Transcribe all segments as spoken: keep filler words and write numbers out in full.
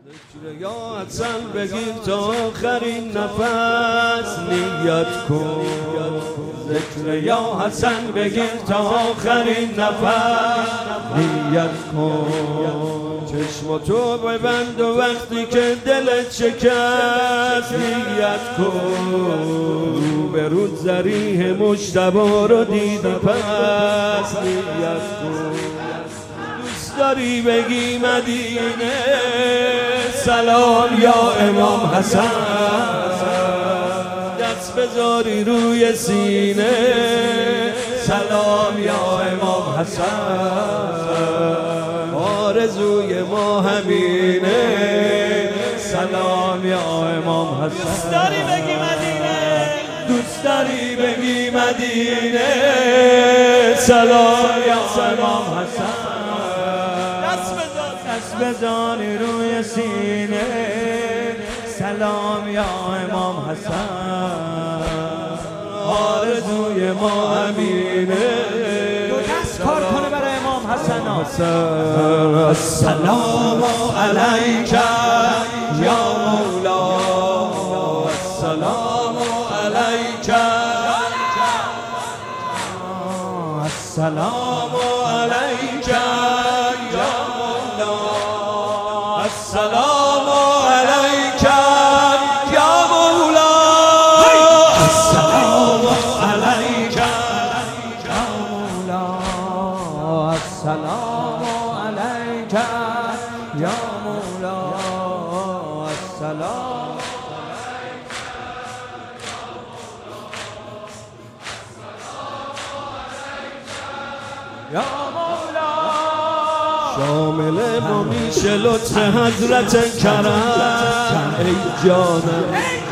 ذکر یا حسن بگیر تا آخرین نفس نیت کن. ذکر یا حسن بگیر تا آخرین نفس نیت کن. چشم تو ببند و وقتی که دلت شکست نیت کن. به رود ذریح مجتبی رو دیدی پس نیت کن. دوست داری بگی مدینه سلام یا امام حسن، دست بذاری روی سینه سلام یا امام حسن. آرزوی ما همینه سلام یا امام حسن. دوست داری بگی مدینه، دوست داری بگی مدینه سلام یا امام حسن. دست بزانی روی سینه سلام یا امام حسن. آرزوی ما همینه دو دست کار کنه برای امام حسن. السلام علیک یا مولا، السلام علیک، السلام علیک یا السلام علیک یا مولا، السلام علیک یا مولا، السلام علیک یا مولا، السلام یا مولا. شامل ما میشه لطف حضرت کرم ای جانم.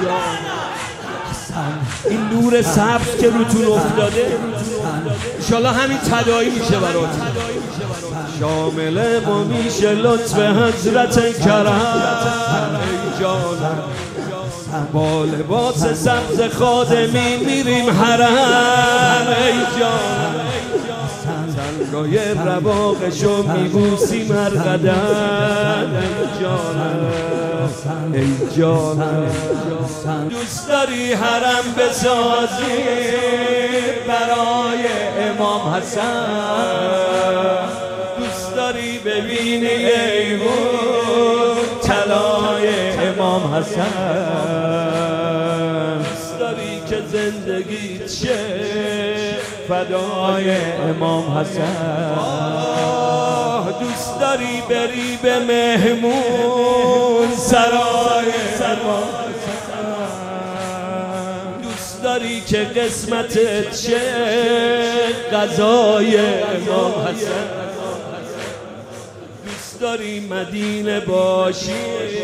این نور سبز که روتون افتاده انشالله همین تداعی میشه براتون. شامل ما میشه لطف حضرت کرم ای جانم. با لباس سبز خادمی میریم حرم ای جانم. تنگای رواقشو میبوسیم هر قدم ای جانم ای جانم. دوست داری حرم بسازی برای امام حسن، دوست داری ببینی ایوون طلای امام حسن. دوست داری که زندگیت شه فدای امام حسن. دوست داری بری به مهمون سرای امام حسن، دوست داری که قسمتت شه غذای امام حسن. دوست داری مدینه باشی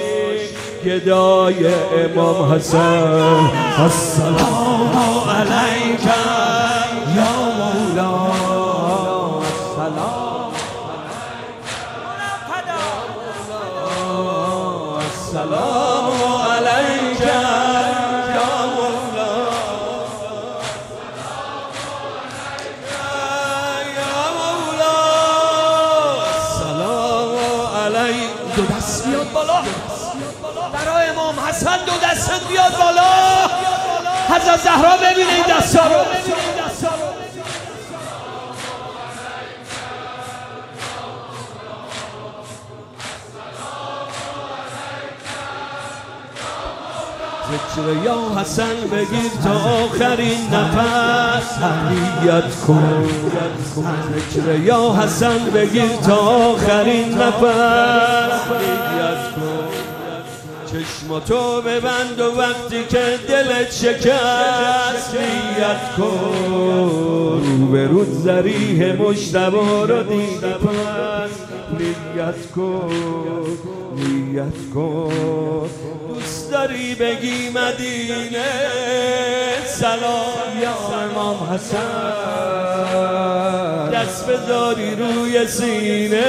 گدای امام حسن. السلام علیک یا مولا، السلام السلام علیک یا مولا، یا مولا، السلام علیک. دو دست بیاد بالا برای امام حسن، دو دست بیاد بالا. حضرت زهرا ببینه این دستا رو. ذکر یا حسن بگیر تا آخرین نفس نیت کن. ذکر یا حسن بگیر تا آخرین نفس نیت کن. چشم تو ببند و وقتی که دلت شکست نیت کن. رو به رود ذریح مجتبی رو دیدی پس نیت کن، نیت کن. دوست داری بگی مدینه سلام یا امام حسن، دست بذاری روی سینه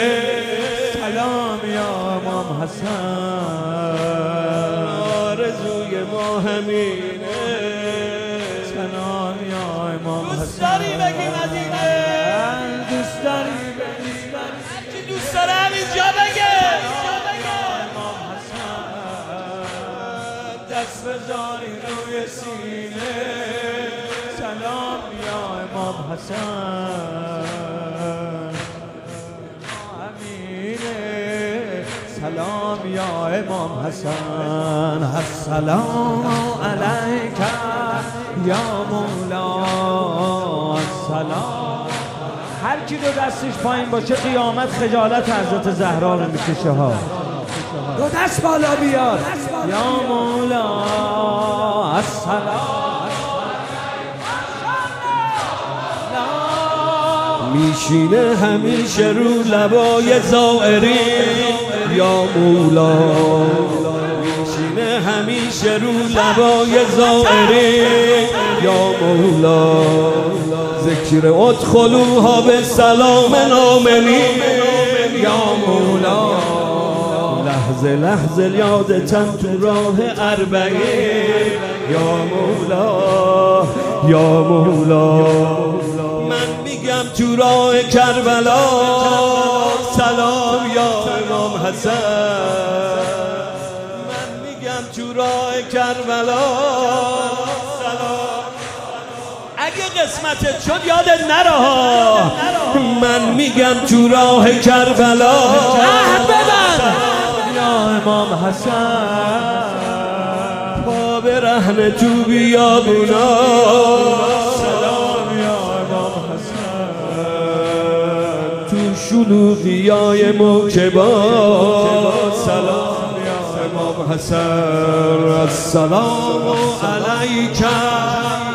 سلام یا امام حسن. آرزوی ما همینه سلام یا امام حسن. دوست داری بگی مدینه، دوست داری بگی مدینه. دوست داره همینجا بگه دست بذاری روی سینه سلام یا امام حسن امینه سلام یا امام حسن السلام علیک یا مولا السلام. هر کی دو دستش پایین باشه قیامت خجالت حضرت زهرا رو میکشه ها. دو دست بالا بیار یا مولا السلام. میشینه همیشه رو لبای زائرین یا مولا میشینه همیشه رو لبای زائرین یا مولا ذکر ادخلوها به سلام آمنین یا مولا لحظه لحظه یادتن تو راه اربعین یا مولا یا مولا. من میگم تو راه کربلا سلام یا امام حسن. من میگم تو راه کربلا سلام. اگه قسمتت شد یادت نره. من میگم تو راه کربلا عهد ببند یا امام حسن. پا برهنه تو بیابونا سلام یا امام حسن. تو شلوغیای موکبا سلام یا امام حسن. السلام علیکم